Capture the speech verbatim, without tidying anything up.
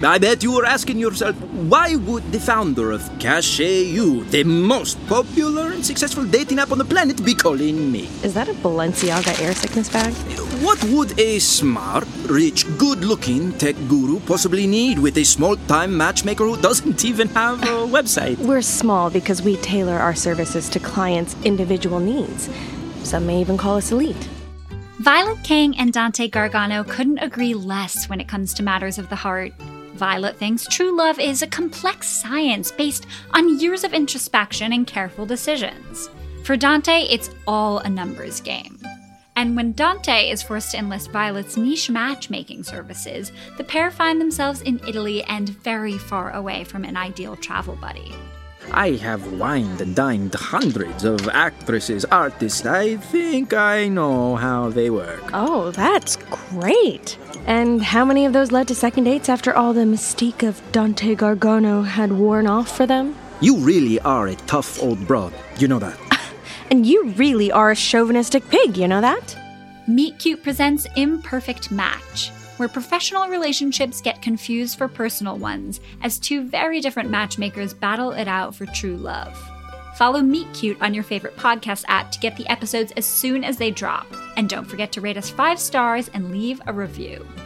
I bet you were asking yourself, why would the founder of Cache U, the most popular and successful dating app on the planet, be calling me? Is that a Balenciaga air sickness bag? What would a smart, rich, good-looking tech guru possibly need with a small-time matchmaker who doesn't even have a website? We're small because we tailor our services to clients' individual needs. Some may even call us elite. Violet Kang and Dante Gargano couldn't agree less when it comes to matters of the heart. Violet thinks true love is a complex science based on years of introspection and careful decisions. For Dante, it's all a numbers game. And when Dante is forced to enlist Violet's niche matchmaking services, the pair find themselves in Italy and very far away from an ideal travel buddy. I have wined and dined hundreds of actresses, artists. I think I know how they work. Oh, that's great. And how many of those led to second dates after all the mystique of Dante Gargano had worn off for them? You really are a tough old broad. You know that. And you really are a chauvinistic pig, you know that? Meet Cute presents Imperfect Match, where professional relationships get confused for personal ones as two very different matchmakers battle it out for true love. Follow Meet Cute on your favorite podcast app to get the episodes as soon as they drop. And don't forget to rate us five stars and leave a review.